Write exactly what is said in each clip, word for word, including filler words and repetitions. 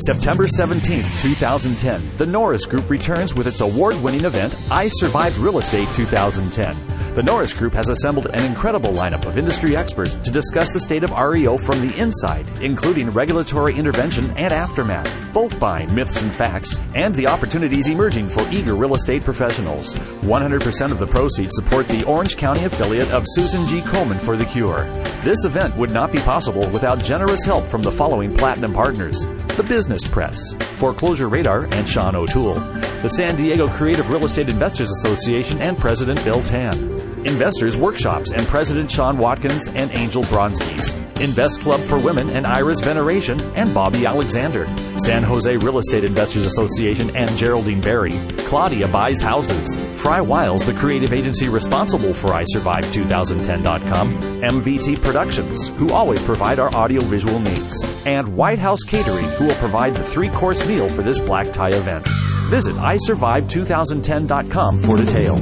September seventeenth, twenty ten, the Norris Group returns with its award-winning event, I Survived Real Estate twenty ten. The Norris Group has assembled an incredible lineup of industry experts to discuss the state of R E O from the inside, including regulatory intervention and aftermath, bulk buying myths and facts, and the opportunities emerging for eager real estate professionals. one hundred percent of the proceeds support the Orange County affiliate of Susan G. Komen for the Cure. This event would not be possible without generous help from the following platinum partners: the Business Press, Foreclosure Radar, and Sean O'Toole, the San Diego Creative Real Estate Investors Association, and President Bill Tan, Investors Workshops and President Sean Watkins and Angel Bronskis, Invest Club for Women and Iris Veneration and Bobby Alexander, San Jose Real Estate Investors Association and Geraldine Berry, Claudia Buys Houses, Fry Wiles, the creative agency responsible for I Survived twenty ten dot com, M V T Productions, who always provide our audio-visual needs, and White House Catering, who will provide the three-course meal for this black tie event. Visit I Survived twenty ten dot com for details.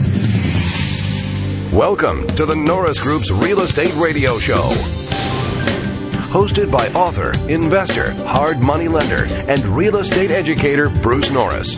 Welcome to the Norris Group's Real Estate Radio Show. Hosted by author, investor, hard money lender, and real estate educator Bruce Norris.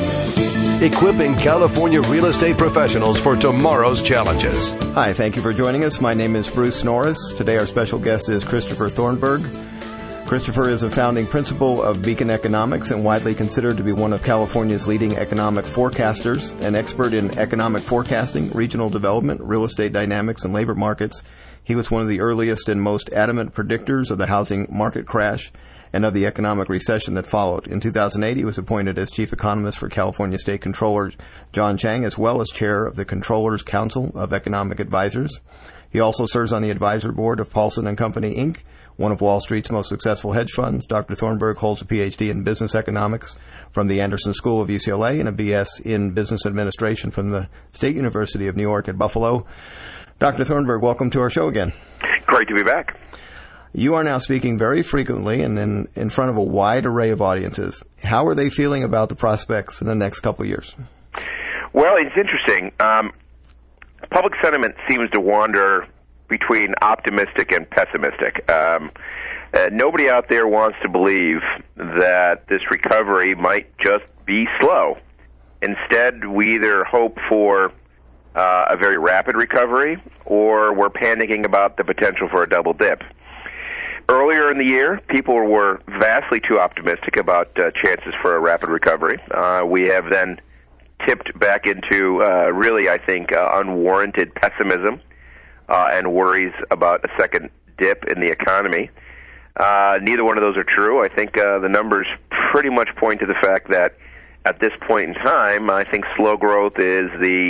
Equipping California real estate professionals for tomorrow's challenges. Hi, thank you for joining us. My name is Bruce Norris. Today our special guest is Christopher Thornburg. Christopher is a founding principal of Beacon Economics and widely considered to be one of California's leading economic forecasters, an expert in economic forecasting, regional development, real estate dynamics, and labor markets. He was one of the earliest and most adamant predictors of the housing market crash and of the economic recession that followed. In two thousand eight, he was appointed as chief economist for California State Controller John Chang, as well as chair of the Controllers Council of Economic Advisors. He also serves on the advisor board of Paulson and Company, Incorporated, one of Wall Street's most successful hedge funds. Doctor Thornburg holds a P H D in business economics from the Anderson School of U C L A and a B S in business administration from the State University of New York at Buffalo. Doctor Thornburg, welcome to our show again. Great to be back. You are now speaking very frequently and in, in front of a wide array of audiences. How are they feeling about the prospects in the next couple of years? Well, it's interesting. Um, public sentiment seems to wander between optimistic and pessimistic. Um, uh, nobody out there wants to believe that this recovery might just be slow. Instead, we either hope for uh, a very rapid recovery or we're panicking about the potential for a double dip. Earlier in the year, people were vastly too optimistic about uh, chances for a rapid recovery. Uh, we have then tipped back into uh, really, I think, uh, unwarranted pessimism Uh, and worries about a second dip in the economy. Uh, neither one of those are true. I think uh, the numbers pretty much point to the fact that at this point in time, I think slow growth is the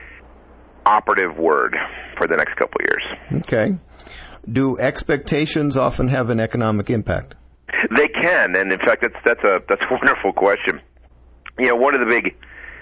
operative word for the next couple of years. Okay. Do expectations often have an economic impact? They can, and in fact, that's that's a that's a wonderful question. You know, one of the big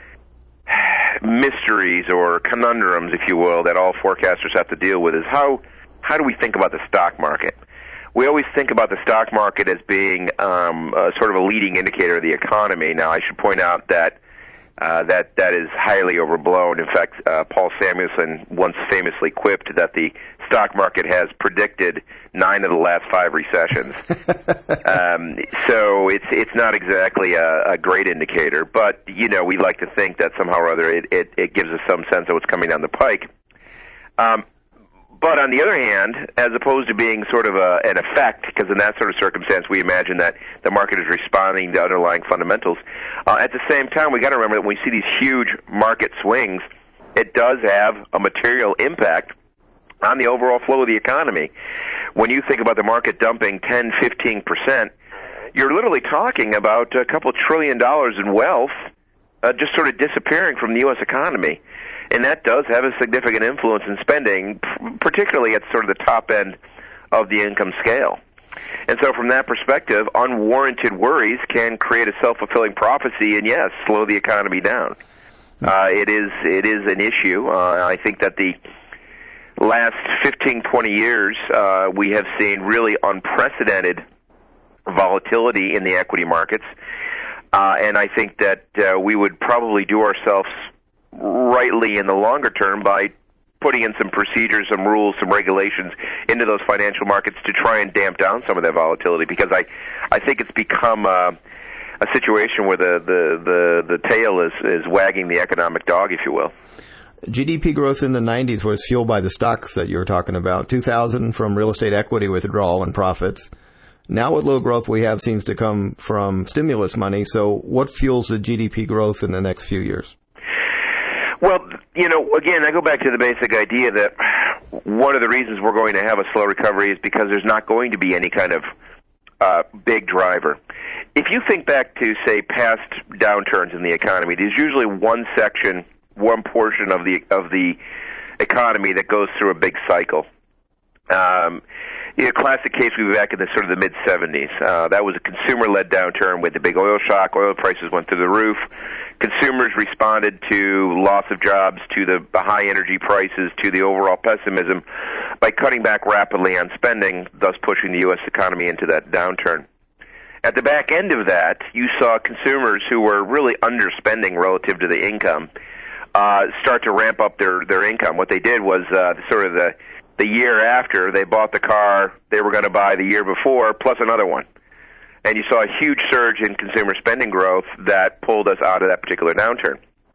mysteries or conundrums, if you will, that all forecasters have to deal with is how how do we think about the stock market? We always think about the stock market as being um, a sort of a leading indicator of the economy. Now, I should point out that uh, that that is highly overblown. In fact, uh, Paul Samuelson once famously quipped that the stock market has predicted nine of the last five recessions. um, so it's it's not exactly a, a great indicator, but you know we like to think that somehow or other it, it, it gives us some sense of what's coming down the pike. Um, but on the other hand, as opposed to being sort of a, an effect, because in that sort of circumstance we imagine that the market is responding to underlying fundamentals, uh, at the same time we got to remember that when we see these huge market swings, it does have a material impact on the overall flow of the economy. When you think about the market dumping ten, fifteen percent, you're literally talking about a couple trillion dollars in wealth uh, just sort of disappearing from the U S economy. And that does have a significant influence in spending, particularly at sort of the top end of the income scale. And so from that perspective, unwarranted worries can create a self-fulfilling prophecy and, yes, slow the economy down. Uh, it is it is an issue. Uh, I think that the last fifteen, twenty years, uh, we have seen really unprecedented volatility in the equity markets. Uh, and I think that uh, we would probably do ourselves rightly in the longer term by putting in some procedures, some rules, some regulations into those financial markets to try and damp down some of that volatility, because I, I think it's become uh, a situation where the, the, the, the tail is, is wagging the economic dog, if you will. G D P growth in the nineties was fueled by the stocks that you were talking about. two thousand from real estate equity withdrawal and profits. Now with low growth we have seems to come from stimulus money. So what fuels the G D P growth in the next few years? Well, you know, again, I go back to the basic idea that one of the reasons we're going to have a slow recovery is because there's not going to be any kind of uh, big driver. If you think back to, say, past downturns in the economy, there's usually one section, one portion of the of the economy that goes through a big cycle. Um, you know, classic case would be back in the sort of the mid seventies. Uh, that was a consumer-led downturn with the big oil shock. Oil prices went through the roof. Consumers responded to loss of jobs, to the, the high energy prices, to the overall pessimism by cutting back rapidly on spending, thus pushing the U S economy into that downturn. At the back end of that, you saw consumers who were really underspending relative to the income uh, start to ramp up their, their income. What they did was uh, sort of the, the year after, they bought the car they were going to buy the year before, plus another one. And you saw a huge surge in consumer spending growth that pulled us out of that particular downturn.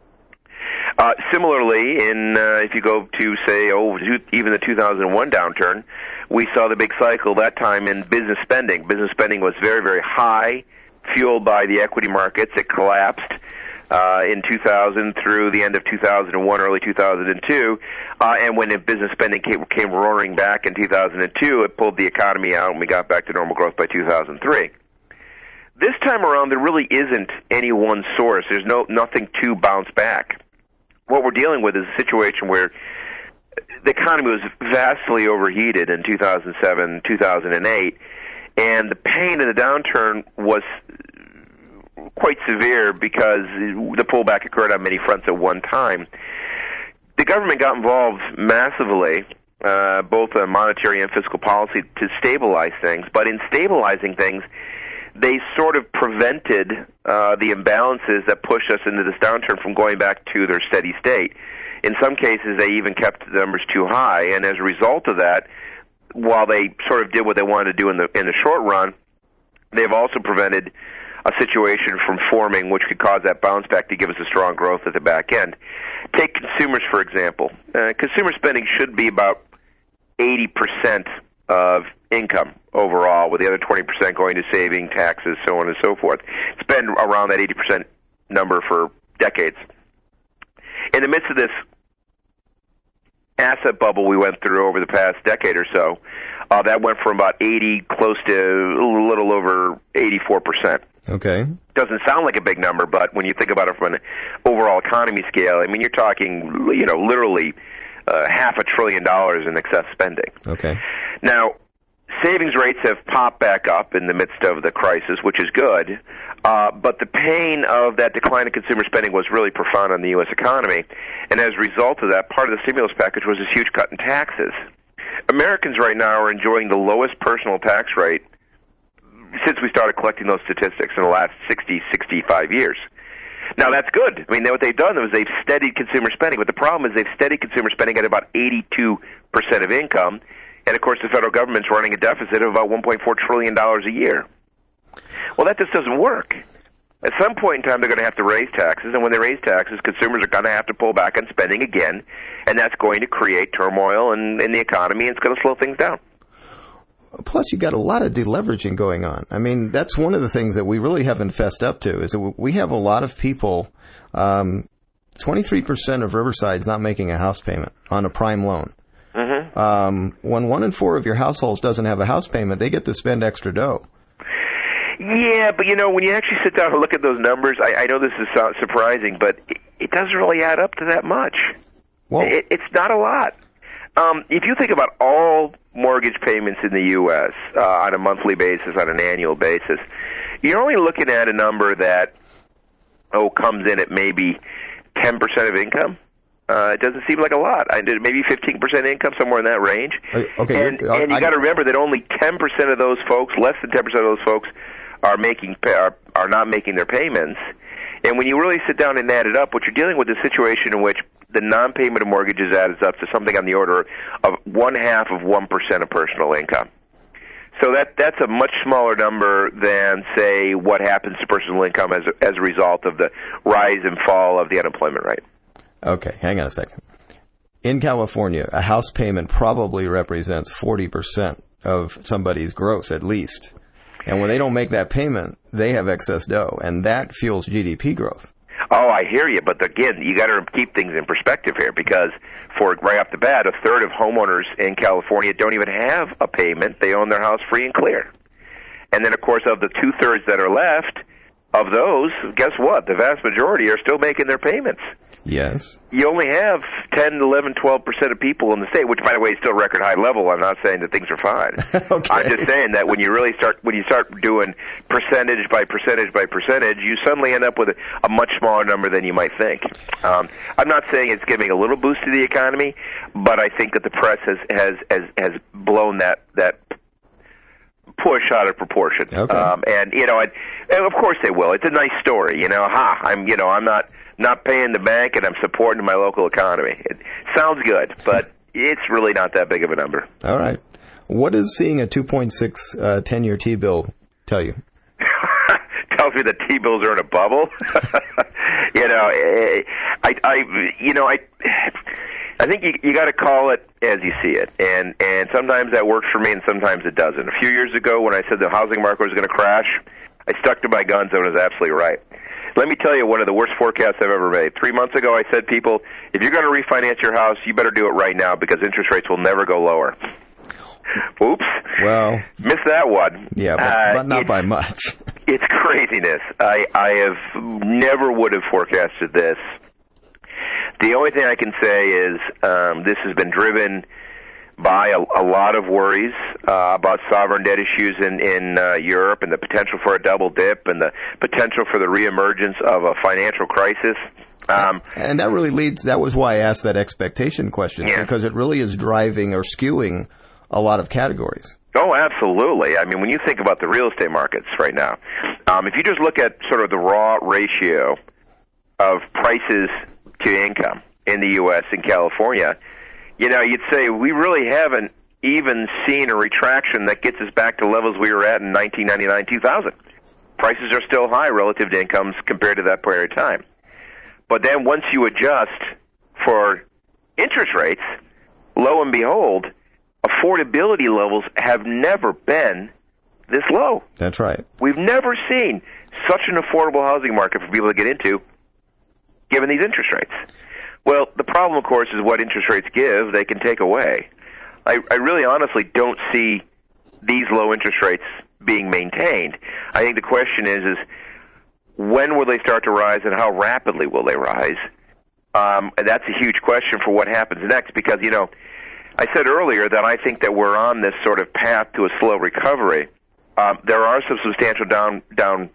Uh, similarly, in uh, if you go to, say, oh, even the two thousand one downturn, we saw the big cycle that time in business spending. Business spending was very, very high, fueled by the equity markets. It collapsed uh, in two thousand through the end of two thousand one, early two thousand two. Uh, and when business spending came, came roaring back in two thousand two, it pulled the economy out, and we got back to normal growth by two thousand three. This time around, there really isn't any one source. There's no nothing to bounce back. What we're dealing with is a situation where the economy was vastly overheated in two thousand seven, two thousand eight, and the pain of the downturn was quite severe because the pullback occurred on many fronts at one time. The government got involved massively, uh, both on monetary and fiscal policy, to stabilize things, but in stabilizing things, they sort of prevented uh, the imbalances that pushed us into this downturn from going back to their steady state. In some cases, they even kept the numbers too high, and as a result of that, while they sort of did what they wanted to do in the in the short run, they've also prevented a situation from forming which could cause that bounce back to give us a strong growth at the back end. Take consumers, for example. Uh, consumer spending should be about eighty percent of income overall, with the other twenty percent going to saving, taxes, so on and so forth. It's been around that eighty percent number for decades. In the midst of this asset bubble we went through over the past decade or so, uh, that went from about eighty close to a little over eighty-four percent. Okay. Doesn't sound like a big number, but when you think about it from an overall economy scale, I mean, you're talking, you know, literally uh, half a trillion dollars in excess spending. Okay. Now, savings rates have popped back up in the midst of the crisis, which is good, uh, but the pain of that decline in consumer spending was really profound on the U S economy, and as a result of that, part of the stimulus package was this huge cut in taxes. Americans right now are enjoying the lowest personal tax rate since we started collecting those statistics in the last sixty, sixty-five years. Now, that's good. I mean, what they've done is they've steadied consumer spending, but the problem is they've steadied consumer spending at about eighty-two percent of income, and, of course, the federal government's running a deficit of about one point four trillion dollars a year. Well, that just doesn't work. At some point in time, they're going to have to raise taxes, and when they raise taxes, consumers are going to have to pull back on spending again, and that's going to create turmoil in, in the economy, and it's going to slow things down. Plus, you've got a lot of deleveraging going on. I mean, that's one of the things that we really haven't fessed up to, is that we have a lot of people, um, twenty-three percent of Riverside's not making a house payment on a prime loan. Mm-hmm. Um, when one in four of your households doesn't have a house payment, they get to spend extra dough. Yeah, but, you know, when you actually sit down and look at those numbers, I, I know this is surprising, but it, it doesn't really add up to that much. Well, it, it's not a lot. Um, if you think about all mortgage payments in the U S uh, on a monthly basis, on an annual basis, you're only looking at a number that, oh, comes in at maybe ten percent of income. Uh, it doesn't seem like a lot. I did maybe fifteen percent income, somewhere in that range. Okay, and, and you got to remember that only ten percent of those folks, less than ten percent of those folks, are making are, are not making their payments. And when you really sit down and add it up, what you're dealing with is a situation in which the non-payment of mortgages adds up to something on the order of one half of one percent of personal income. So that that's a much smaller number than, say, what happens to personal income as a, as a result of the rise and fall of the unemployment rate. Okay, hang on a second. In California, a house payment probably represents forty percent of somebody's gross, at least. And when they don't make that payment, they have excess dough, and that fuels G D P growth. Oh, I hear you, but again, you got to keep things in perspective here, because for right off the bat, a third of homeowners in California don't even have a payment. They own their house free and clear. And then, of course, of the two-thirds that are left, of those, guess what? The vast majority are still making their payments. Yes. You only have ten, eleven, twelve percent of people in the state, which, by the way, is still record high level. I'm not saying that things are fine. Okay. I'm just saying that when you really start, when you start doing percentage by percentage by percentage, you suddenly end up with a, a much smaller number than you might think. Um, I'm not saying it's giving a little boost to the economy, but I think that the press has has has, has blown that that push out of proportion. Okay. Um, and you know, and, and of course they will. It's a nice story, you know. Ha! I'm you know I'm not. not paying the bank, and I'm supporting my local economy. It sounds good, but it's really not that big of a number. All right. What does seeing a two point six uh, ten-year T-bill tell you? Tells me that T-bills are in a bubble. you know, I, I, you know, I, I think you, you got to call it as you see it, and and sometimes that works for me, and sometimes it doesn't. A few years ago, when I said the housing market was going to crash, I stuck to my guns. I was absolutely right. Let me tell you one of the worst forecasts I've ever made. Three months ago, I said, people, if you're going to refinance your house, you better do it right now because interest rates will never go lower. Oops. Well, missed that one. Yeah, but, uh, but not by much. It's craziness. I, I have never would have forecasted this. The only thing I can say is um, this has been driven by a, a lot of worries uh, about sovereign debt issues in, in uh, Europe and the potential for a double dip and the potential for the reemergence of a financial crisis. Um, and that really leads, that was why I asked that expectation question, yeah. because it really is driving or skewing a lot of categories. Oh, absolutely. I mean, when you think about the real estate markets right now, um, if you just look at sort of the raw ratio of prices to income in the U S and California, you know, you'd say we really haven't even seen a retraction that gets us back to levels we were at in nineteen ninety-nine, two thousand. Prices are still high relative to incomes compared to that period of time. But then once you adjust for interest rates, lo and behold, affordability levels have never been this low. That's right. We've never seen such an affordable housing market for people to get into, given these interest rates. Well, the problem, of course, is what interest rates give, they can take away. I, I really honestly don't see these low interest rates being maintained. I think the question is, is when will they start to rise and how rapidly will they rise? Um, and that's a huge question for what happens next because, you know, I said earlier that I think that we're on this sort of path to a slow recovery. Um, there are some substantial down down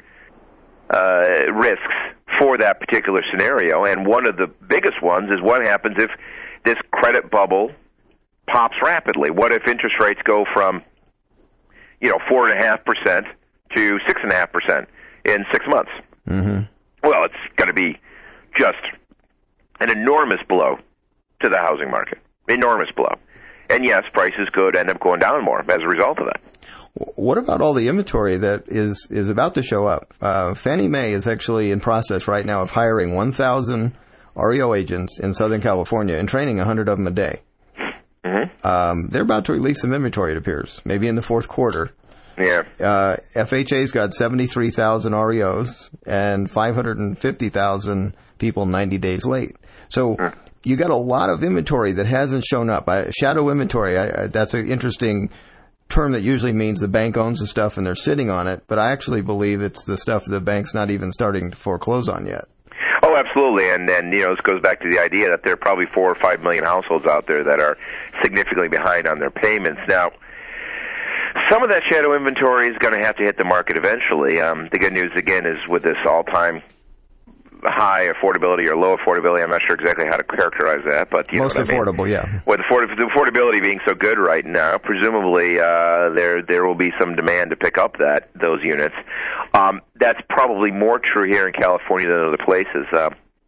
uh, risks for that particular scenario, and one of the biggest ones is what happens if this credit bubble pops rapidly. What if interest rates go from, you know, four and a half percent to six and a half percent in six months? Mm-hmm. Well, it's going to be just an enormous blow to the housing market. Enormous blow. And yes, prices could end up going down more as a result of that. What about all the inventory that is, is about to show up? Uh, Fannie Mae is actually in process right now of hiring one thousand R E O agents in Southern California and training one hundred of them a day. Mm-hmm. Um, they're about to release some inventory, it appears, maybe in the fourth quarter. Yeah. Uh, F H A's got seventy-three thousand R E Os and five hundred fifty thousand people ninety days late. So mm. you got a lot of inventory that hasn't shown up. I, shadow inventory, I, I, that's an interesting term that usually means the bank owns the stuff and they're sitting on it, but I actually believe it's the stuff the bank's not even starting to foreclose on yet. Oh, absolutely, and then, you know, this goes back to the idea that there are probably four or five million households out there that are significantly behind on their payments. Now, some of that shadow inventory is going to have to hit the market eventually. Um, the good news, again, is with this all-time high affordability or low affordability, I'm not sure exactly how to characterize that, but you most know what affordable, I mean? yeah. With the affordability being so good right now, presumably uh, there there will be some demand to pick up that those units. Um, that's probably more true here in California than other places. Uh,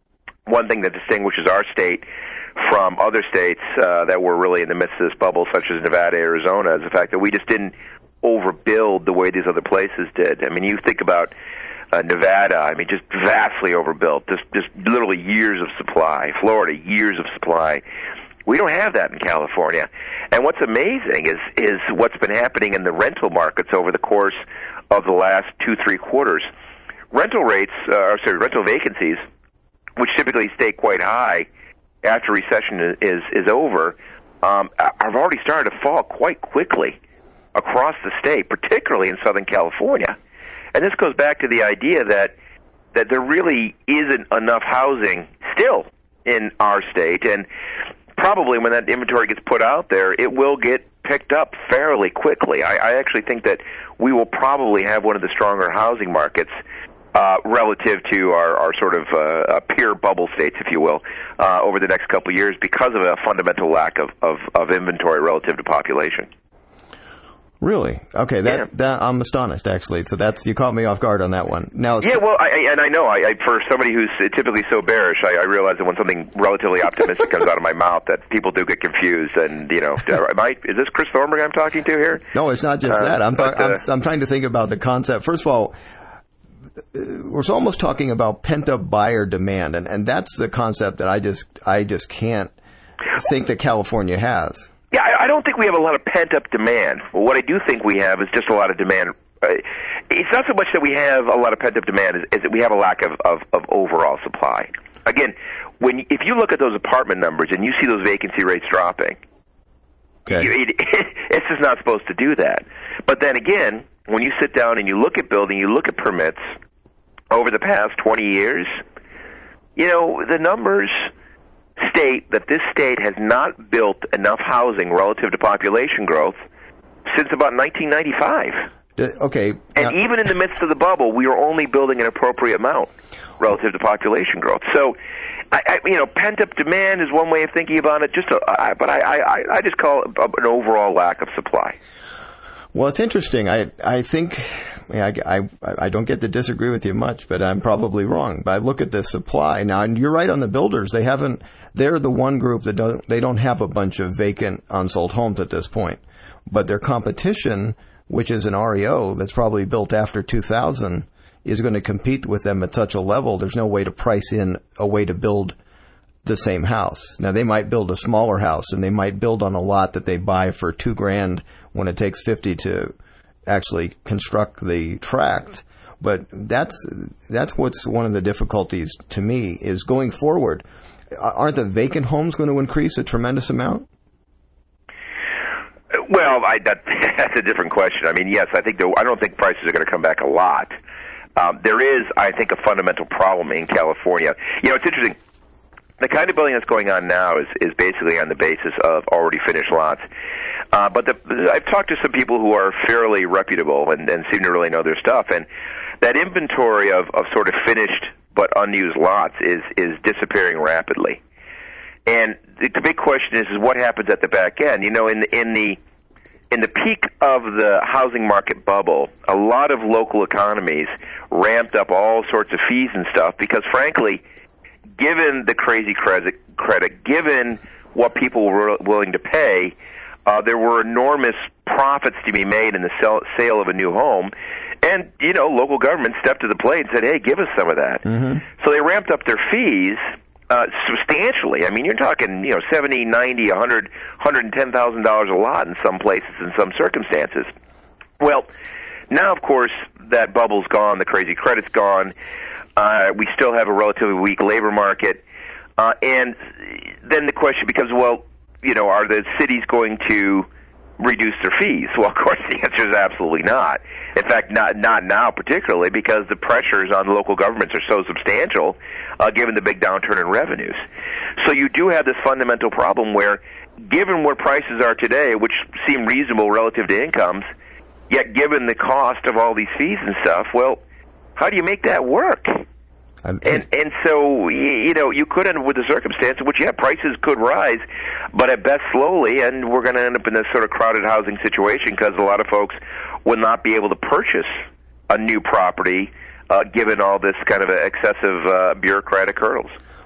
one thing that distinguishes our state from other states uh, that were really in the midst of this bubble, such as Nevada, Arizona, is the fact that we just didn't overbuild the way these other places did. I mean, you think about uh, Nevada, I mean, just vastly overbuilt, just, just literally years of supply. Florida, years of supply. We don't have that in California. And what's amazing is is what's been happening in the rental markets over the course of the last two, three quarters. Rental rates, uh, or sorry, rental vacancies, which typically stay quite high after recession is is over, um, have already started to fall quite quickly across the state, particularly in Southern California. And this goes back to the idea that that there really isn't enough housing still in our state, and probably when that inventory gets put out there, it will get picked up fairly quickly. I, I actually think that we will probably have one of the stronger housing markets uh, relative to our, our sort of uh, peer bubble states, if you will, uh, over the next couple of years because of a fundamental lack of, of, of inventory relative to population. Really? Okay, that, yeah. that I'm astonished, actually. So that's you caught me off guard on that one. Now, yeah, well, I, and I know, I, I, for somebody who's typically so bearish, I, I realize that when something relatively optimistic comes out of my mouth, that people do get confused. And you know, am I, is this Chris Thornburg I'm talking to here? No, it's not just uh, that. I'm, but, th- uh, I'm I'm trying to think about the concept. First of all, we're almost talking about pent-up buyer demand, and, and that's the concept that I just I just can't think that California has. Yeah, I, I don't think we have a lot of pent-up demand. Well, what I do think we have is just a lot of demand. Uh, it's not so much that we have a lot of pent-up demand, as, as that we have a lack of, of, of overall supply. Again, when if you look at those apartment numbers and you see those vacancy rates dropping, okay. you, it, it, it's just not supposed to do that. But then again, when you sit down and you look at building, you look at permits over the past twenty years, you know, the numbers state that this state has not built enough housing relative to population growth since about nineteen ninety-five. Uh, okay. And now, even in the midst of the bubble, we are only building an appropriate amount relative to population growth. So, I, I, you know, pent-up demand is one way of thinking about it. Just, a, I, but I, I, I just call it an overall lack of supply. Well, it's interesting. I I think I, I I don't get to disagree with you much, but I'm probably wrong. But I look at the supply now, and you're right on the builders. They haven't. They're the one group that don't. They don't have a bunch of vacant, unsold homes at this point. But their competition, which is an R E O that's probably built after two thousand, is going to compete with them at such a level. There's no way to price in a way to build the same house. Now, they might build a smaller house, and they might build on a lot that they buy for two grand when it takes fifty to actually construct the tract. But that's that's what's one of the difficulties to me is going forward. Aren't the vacant homes going to increase a tremendous amount? Well, I, that, that's a different question. I mean, yes, I think the, I don't think prices are going to come back a lot. Um, there is, I think, a fundamental problem in California. You know, it's interesting. The kind of building that's going on now is, is basically on the basis of already finished lots. Uh, but the, I've talked to some people who are fairly reputable and, and seem to really know their stuff, and that inventory of, of sort of finished but unused lots is, is disappearing rapidly. And the, the big question is, is what happens at the back end? You know, in the, in the in the peak of the housing market bubble, a lot of local economies ramped up all sorts of fees and stuff because, frankly, given the crazy credit, credit given what people were willing to pay, uh, there were enormous profits to be made in the sell, sale of a new home. And, you know, local government stepped to the plate and said, hey, give us some of that. Mm-hmm. So they ramped up their fees uh, substantially. I mean, you're talking, you know, seventy, ninety, a hundred, one hundred ten thousand dollars a lot in some places, in some circumstances. Well, now, of course, that bubble's gone, the crazy credit's gone. Uh, we still have a relatively weak labor market. Uh, and then the question becomes, well, you know, are the cities going to reduce their fees? Well, of course, the answer is absolutely not. In fact, not not now particularly because the pressures on local governments are so substantial uh, given the big downturn in revenues. So you do have this fundamental problem where, given where prices are today, which seem reasonable relative to incomes, yet given the cost of all these fees and stuff, well, how do you make that work? And and so, you know, you could end up with a circumstance in which, yeah, prices could rise, but at best slowly, and we're going to end up in this sort of crowded housing situation because a lot of folks will not be able to purchase a new property uh, given all this kind of excessive uh, bureaucratic hurdles.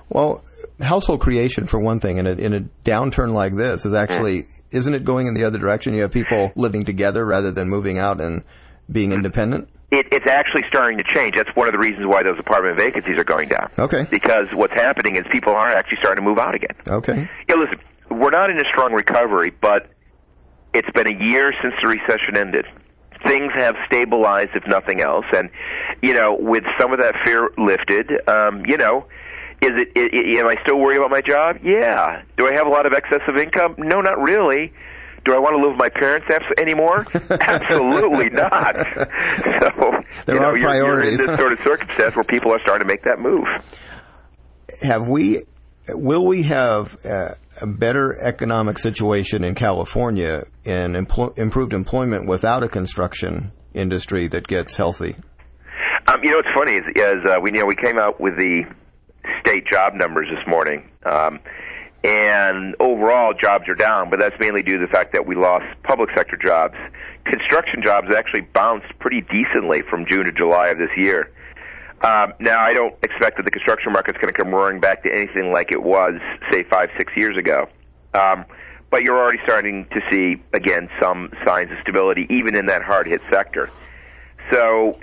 Well, household creation, for one thing, in a, in a downturn like this, is actually, isn't it going in the other direction? You have people living together rather than moving out and being independent? It, it's actually starting to change. That's one of the reasons why those apartment vacancies are going down. Okay. Because what's happening is people are actually starting to move out again. Okay. Yeah, listen, we're not in a strong recovery, but it's been a year since the recession ended. Things have stabilized, if nothing else, and, you know, with some of that fear lifted, um, you know, is it, it, it, am I still worried about my job? Yeah. Do I have a lot of excess of income? No, not really. Do I want to live with my parents anymore? Absolutely not. So, there you know, are you're, priorities. You're in this sort of circumstance where people are starting to make that move. Have we, will we have uh, a better economic situation in California and empl- improved employment without a construction industry that gets healthy? Um, you know, what's funny is, is uh, we you know we came out with the state job numbers this morning, um, and overall jobs are down, but that's mainly due to the fact that we lost public sector jobs. Construction jobs actually bounced pretty decently from June to July of this year. Um, now, I don't expect that the construction market's going to come roaring back to anything like it was, say, five, six years ago. Um, but you're already starting to see, again, some signs of stability, even in that hard-hit sector. So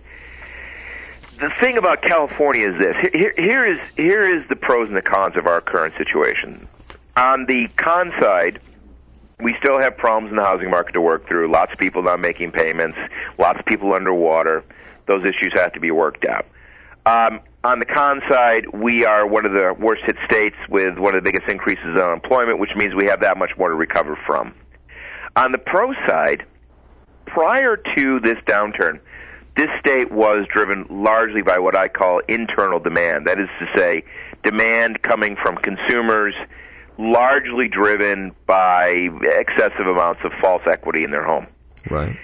the thing about California is this. Here, here is here is the pros and the cons of our current situation. On the con side, we still have problems in the housing market to work through. Lots of people not making payments, lots of people underwater. Those issues have to be worked out. Um, on the con side, we are one of the worst-hit states with one of the biggest increases in unemployment, which means we have that much more to recover from. On the pro side, prior to this downturn, this state was driven largely by what I call internal demand. That is to say, demand coming from consumers, largely driven by excessive amounts of false equity in their home. Right.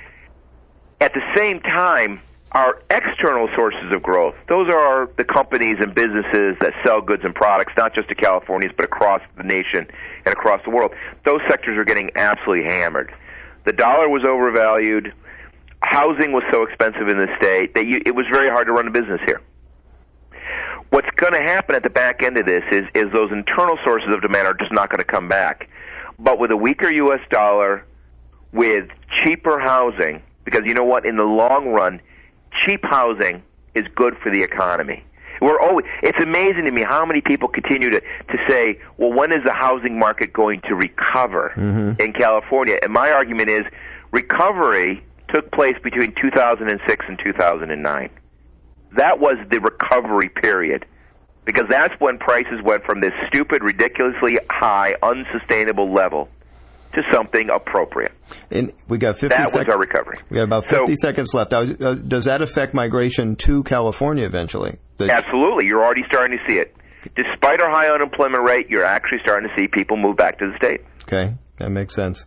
At the same time, our external sources of growth, those are the companies and businesses that sell goods and products, not just to Californians, but across the nation and across the world. Those sectors are getting absolutely hammered. The dollar was overvalued. Housing was so expensive in this state that you, it was very hard to run a business here. What's going to happen at the back end of this is, is those internal sources of demand are just not going to come back. But with a weaker U S dollar, with cheaper housing, because you know what, in the long run, cheap housing is good for the economy. We're always, it's amazing to me how many people continue to, to say, well, when is the housing market going to recover mm-hmm. in California? And my argument is recovery took place between two thousand six and two thousand nine. That was the recovery period, because that's when prices went from this stupid, ridiculously high, unsustainable level to something appropriate. And we got fifty. That sec- was our recovery. We got about fifty so, seconds left. Now, uh, does that affect migration to California eventually? The- absolutely. You're already starting to see it. Despite our high unemployment rate, you're actually starting to see people move back to the state. Okay, that makes sense.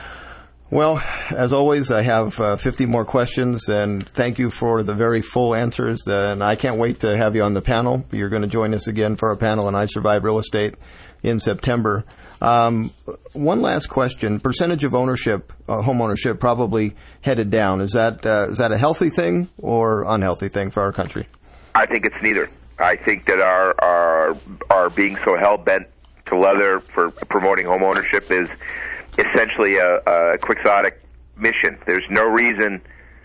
Well, as always, I have uh, fifty more questions, and thank you for the very full answers. And I can't wait to have you on the panel. You're going to join us again for our panel on I Survived Real Estate in September. Um, one last question. Percentage of ownership, uh, home ownership, probably headed down. Is that uh, is that a healthy thing or unhealthy thing for our country? I think it's neither. I think that our our, our being so hell-bent to leather for promoting home ownership is essentially a, a quixotic mission. There's no reason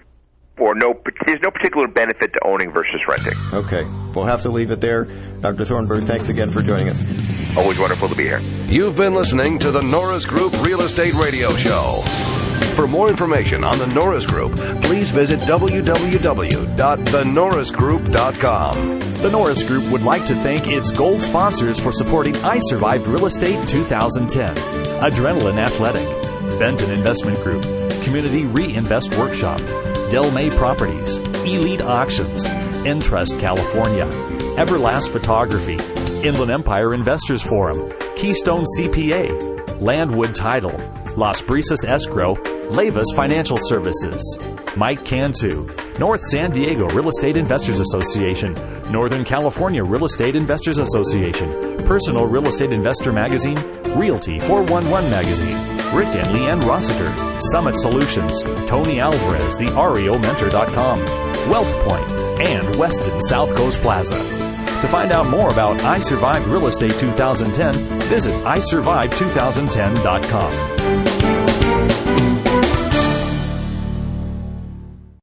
or no there's no particular benefit to owning versus renting. Okay. We'll have to leave it there. Doctor Thornburg, thanks again for joining us. Always wonderful to be here. You've been listening to the Norris Group Real Estate Radio Show. For more information on the Norris Group, please visit w w w dot the norris group dot com. The Norris Group would like to thank its gold sponsors for supporting I Survived Real Estate two thousand ten. Adrenaline Athletic, Benton Investment Group, Community Reinvest Workshop, Del May Properties, Elite Auctions, Entrust California, Everlast Photography, Inland Empire Investors Forum, Keystone C P A, Landwood Title, Las Brisas Escrow, Lavis Financial Services, Mike Cantu, North San Diego Real Estate Investors Association, Northern California Real Estate Investors Association, Personal Real Estate Investor Magazine, Realty four one one Magazine, Rick and Leanne Rossiter, Summit Solutions, Tony Alvarez, the R E O Mentor dot com, WealthPoint, and Weston South Coast Plaza. To find out more about I Survived Real Estate twenty ten, visit I survived twenty ten dot com.